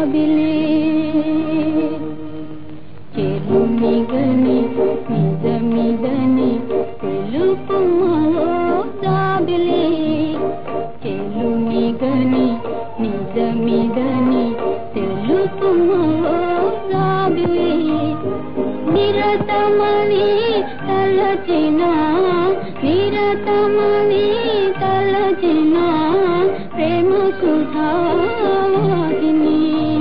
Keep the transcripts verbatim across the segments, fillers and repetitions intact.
జాబిలే చెలునిగని నిజమిదని తెలుపుమో జాబిలే చెలునిగని నిజమిదని తెలుపుమో జాబిలే నిరతమని తలచిన నిరతమని తలచిన ప్రేమ సుధావాహిని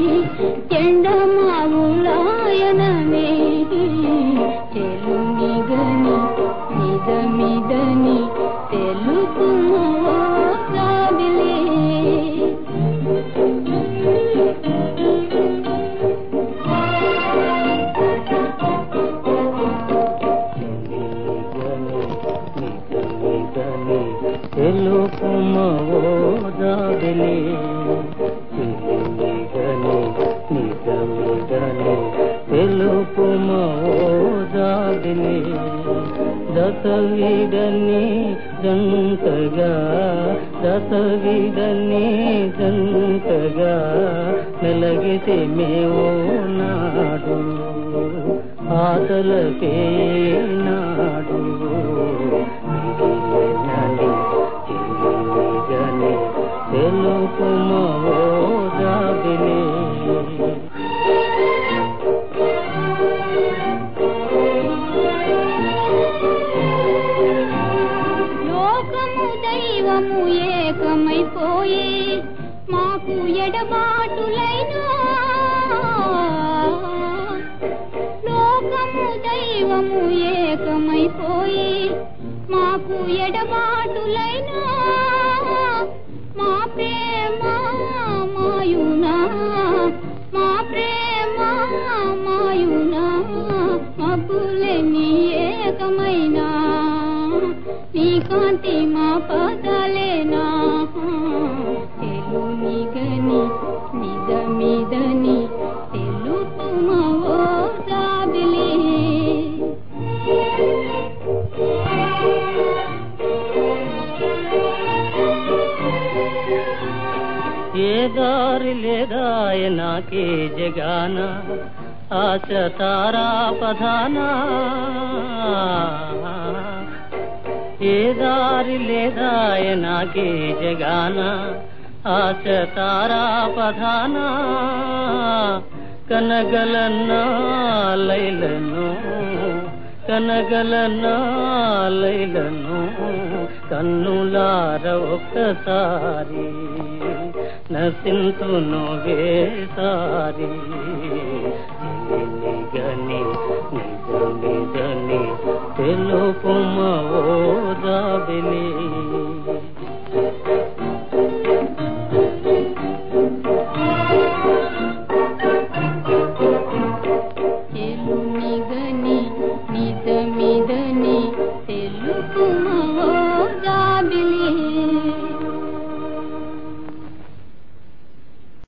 చెండమావులాయననే చెలునిగని నిజమిదని తెలుపుమో జాబిలే తెలుపుమో జాబిలే చెలునిగని నిజమిదని తెలుపుమో జాబిలే దశవిడని జంటగా దశవిడని జంటగా మెలగితే మేవో నాడు ఆటలకే నాడు చెలునిగని తెలుపుమో జాబిలే లోకము దైవము ఏకమైపోయి మాకు ఎడబాటులైనా లోకము దైవము ఏకమైపోయి మాకు ఎడబాటులైనా మా ప్రేమ మాయునా మా ప్రేమ మాయునా మబ్బులేని ఏకమైనా నీ కాంతి మా పదలేనా చెలునిగని నిజమిదని తెలుపుమో జాబిలే ఏ దారి లేదాయ నాకే జగాన ఆశ తారా పధానా ఏ దారి లేదాయ నాకే జగాన ఆశ తారా పధానా కనగలన్నా లైలను కనగలన్నా లైలను కన్నులార ఒక్కసారి నసింతును వేసారి చెలునిగని నిజమిదని తెలుపుమో జాబిలే